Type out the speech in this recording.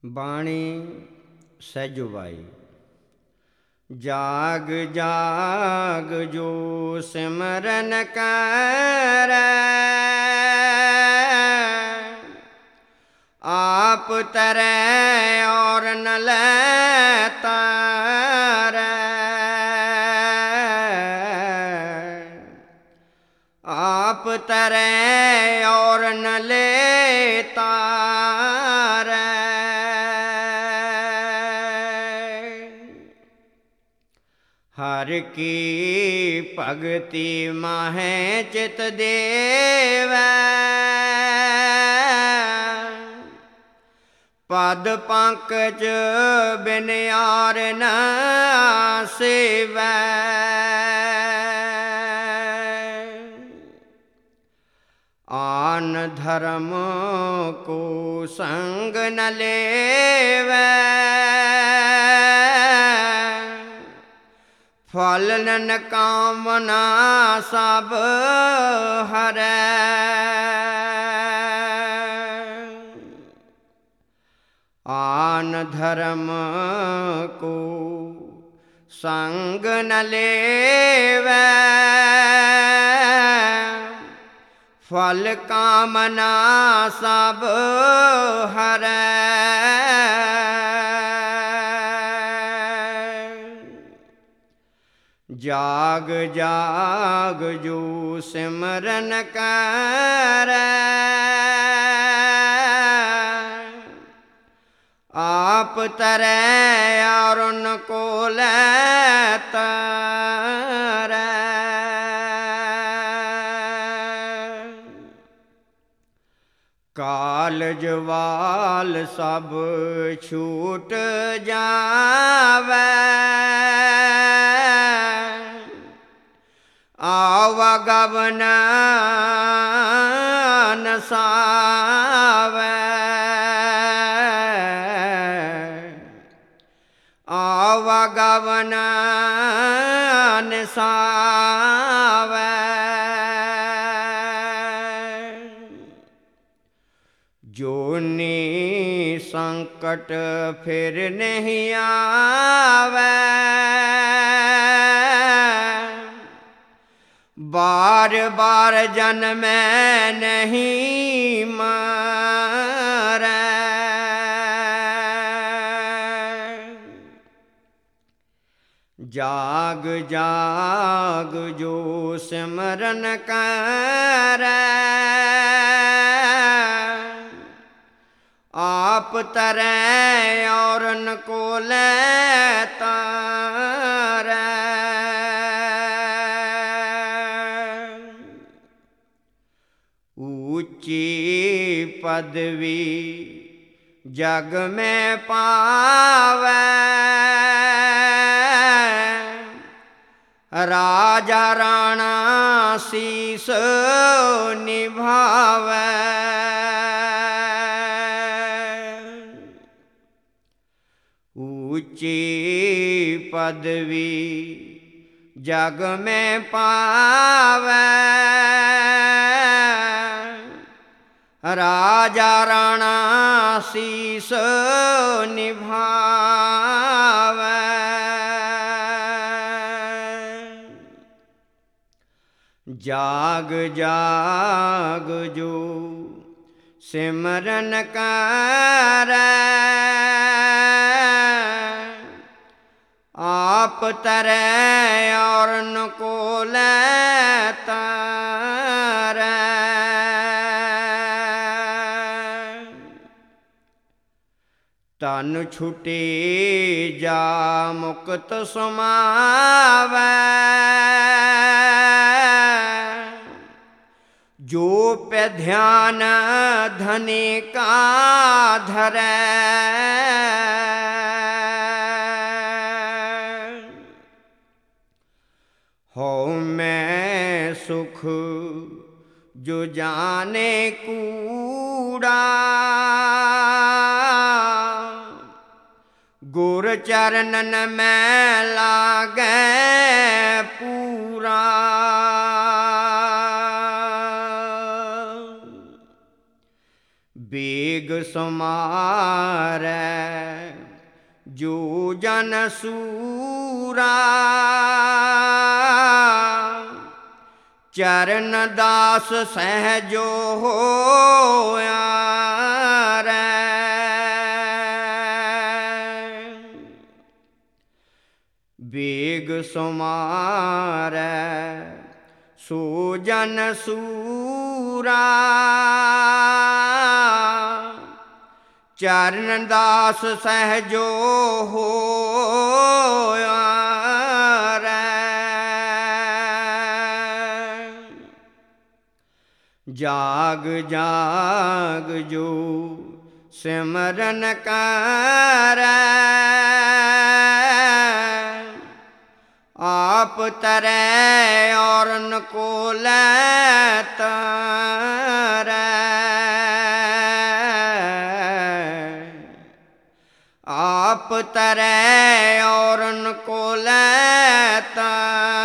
ਬਾਣੀ ਸਹਿਜੋ ਬਾਈ। ਜਾਗ ਜਾਗ ਜੋ ਸਿਮਰਨ ਕਰੈ, ਆਪ ਤਰੈ ਔਰ ਨ ਲੈ ਤਾਰੈ। ਆਪ ਤਰੈ ਔਰ ਨ ਲੈ ਤਾਰੈ। ਹਰ ਕੀ ਭਗਤੀ ਮਾਹੈ ਚਿਤ ਦੇਵੈ, ਪਦ ਪੰਕਜ ਬਿਨ ਆਰ ਨ ਸੇਵੈ। ਆਨ ਧਰਮ ਕੋ ਸੰਗ ਨ ਲੇਵੈ, ਫਲ ਨ ਕਾਮਨਾ ਸਭ ਹਰੈ। ਆਨ ਧਰਮ ਕੋ ਸੰਗ ਨ ਲੇਵੈ, ਫਲ ਕਾਮਨਾ ਸਭ ਹਰੈ। ਜਾਗ ਜਾਗ ਜੋ ਸਿਮਰਨ ਕਰੈ, ਆਪ ਤਰੈ ਔਰ ਨ ਕੋ ਲੈ ਤਾਰੈ। ਕਾਲਜ ਵਾਲ ਸਭ ਛੂਟ ਜਾਵੈ, ਆਵਾਗਮਨ ਨ ਸਾਵੈ। ਆਵਾਗਮਨ ਨ ਸਾਵੈ। ਜੋਨੀ ਸੰਕਟ ਫਿਰ ਨਹੀਂ ਆਵੈ, ਬਾਰ ਬਾਰ ਜਨਮੈ ਨਹੀਂ ਮਰੈ। ਜਾਗ ਜਾਗ ਜੋ ਸਿਮਰਨ ਕਰੈ, ਆਪ ਤਰੈ ਔਰ ਨ ਕੋ ਲੈ ਤਾਰੈ। ਊਚੀ ਪਦਵੀ ਜਗ ਮੈਂ ਪਾਵੈ, ਰਾਜਾ ਰਾਣਾ ਸੀਸ ਨਿਭਾਵੈ। ਊਚੀ ਪਦਵੀ ਜਗ ਮੈਂ ਪਾਵੈ, ਰਾਜਾ ਰਾਣਾ ਸੀਸ ਨਿਭਾਵੈ। ਜਾਗ ਜਾਗ ਜੋ ਸਿਮਰਨ ਕਰੈ, ਆਪ ਤਰੈ ਔਰ ਨ ਕੋ ਲੈ ਤਾਰੈ। ਤਨ ਛੁਟੇ ਜਾ ਮੁਕਤ ਸਮਾਵੈ, ਜੋ ਪੈ ਧਿਆਨ ਧਨੀ ਕਾ ਧਰੈ। ਹਉ ਮੈਂ ਸੁਖ ਜੋ ਜਾਣੇ ਕੂੜਾ, ਗੁਰ ਚਰਨਨ ਮੈਂ ਲਾਗੈ ਪੂਰਾ। बेग समारै जो जन सूरा चरण दास सहजो होया रे बेग समारै सो जन सूरा चरण दास सहजो होया रे जाग जाग जो सिमरन करै आप तरै औरन को लै तरै आप तरै औरन को लै तरै